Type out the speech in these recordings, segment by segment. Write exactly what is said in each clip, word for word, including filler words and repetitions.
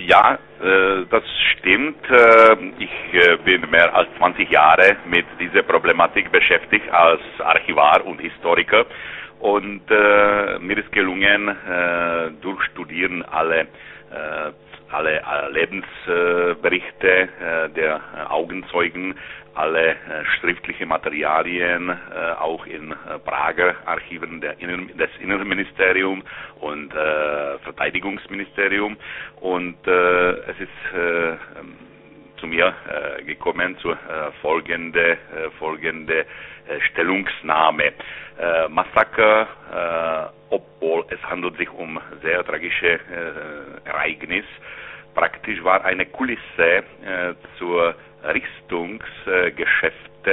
Ja, äh, das stimmt. Äh, ich äh, bin mehr als zwanzig Jahre mit dieser Problematik beschäftigt als Archivar und Historiker. Und äh, mir ist gelungen, äh, durch Studieren alle, äh, alle, alle Lebensberichte äh, der Augenzeugen, alle äh, schriftliche Materialien, äh, auch in äh, Prager Archiven der Innen, des Innenministeriums und äh, Verteidigungsministerium. Und äh, es ist äh, zu mir äh, gekommen zur äh, folgende, äh, folgende äh, Stellungnahme. Äh, Massaker, äh, obwohl es handelt sich um sehr tragische äh, Ereignis, praktisch war eine Kulisse äh, zur Rüstungsgeschäfte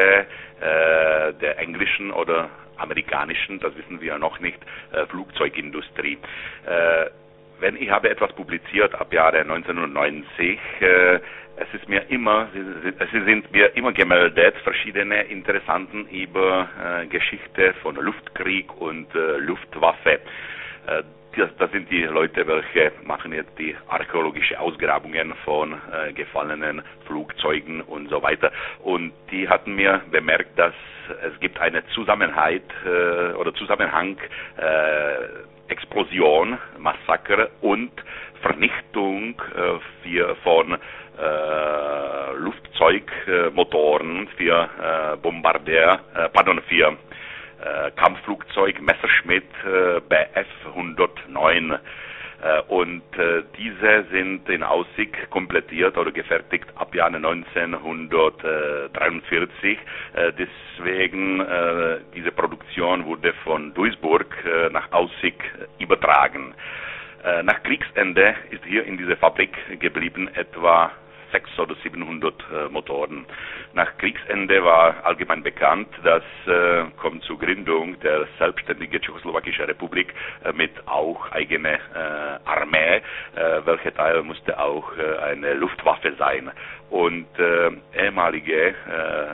äh, der englischen oder amerikanischen, das wissen wir noch nicht, äh, Flugzeugindustrie. Äh, wenn ich habe etwas publiziert ab Jahre neunzehnhundertneunzig, äh, es ist mir immer, es sind mir immer gemeldet verschiedene Interessanten über äh, Geschichte von Luftkrieg und äh, Luftwaffe. Äh, das, das sind die Leute, welche machen jetzt die archäologische Ausgrabungen von äh, gefallenen Flugzeugen und so weiter. Und die hatten mir bemerkt, dass es gibt eine Zusammenhang äh, oder Zusammenhang äh, Explosion, Massaker und Vernichtung äh, für, von äh, Luftzeugmotoren für äh, Bombardier, äh, pardon, für äh, Kampfflugzeug Messerschmitt äh, B F hundertneun. Äh, und äh, diese sind in Aussicht komplettiert oder gefertigt ab Jahre neunzehnhundertdreiundvierzig. Äh, deswegen äh, diese Produktion wurde von Duisburg äh, nach Aussicht übertragen. Äh, nach Kriegsende ist hier in dieser Fabrik geblieben etwa sechshundert oder siebenhundert äh, Motoren. Nach Kriegsende war allgemein bekannt, dass äh, kommt zur Gründung der selbstständigen Tschechoslowakischen Republik äh, mit auch eigene äh, Armee, äh, welcher Teil musste auch äh, eine Luftwaffe sein. Und äh, ehemalige äh,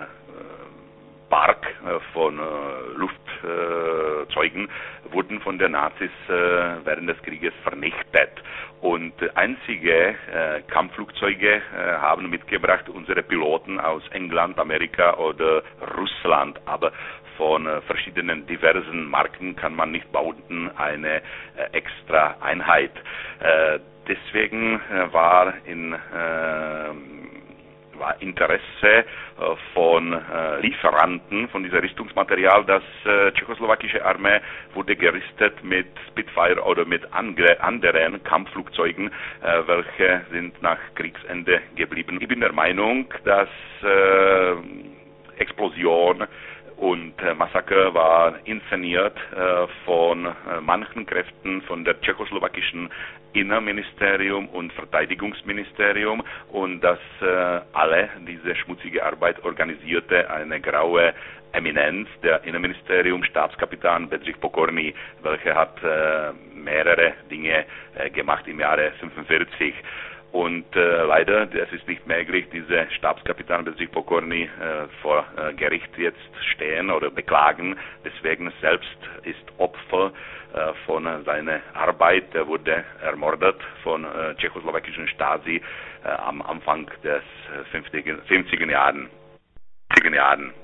Park äh, von äh, Luftzeugen äh, wurden von den Nazis äh, während des Krieges vernichtet. Und einzige äh, Kampfflugzeuge äh, haben mitgebracht unsere Piloten aus England, Amerika oder Russland. Aber von äh, verschiedenen diversen Marken kann man nicht bauen eine äh, extra Einheit. Äh, deswegen äh, war in äh, war Interesse äh, von äh, Lieferanten von diesem Rüstungsmaterial. Das äh, tschechoslowakische Armee wurde gerüstet mit Spitfire oder mit anderen Kampfflugzeugen, äh, welche sind nach Kriegsende geblieben. Ich bin der Meinung, dass äh, Explosion und äh, Massaker war inszeniert äh, von äh, manchen Kräften von der tschechoslowakischen Innenministerium und Verteidigungsministerium und dass äh, alle diese schmutzige Arbeit organisierte eine graue Eminenz, der Innenministerium, Stabskapitan Bedřich Pokorný, welcher hat äh, mehrere Dinge äh, gemacht im Jahre fünfundvierzig. Und äh, leider, es ist nicht möglich, diese Stabskapitan Bedřich Pokorný äh, vor äh, Gericht jetzt stehen oder beklagen. Deswegen selbst ist Opfer äh, von äh, seiner Arbeit. Er wurde ermordet von äh, tschechoslowakischen Stasi äh, am Anfang des äh, fünfziger Jahren.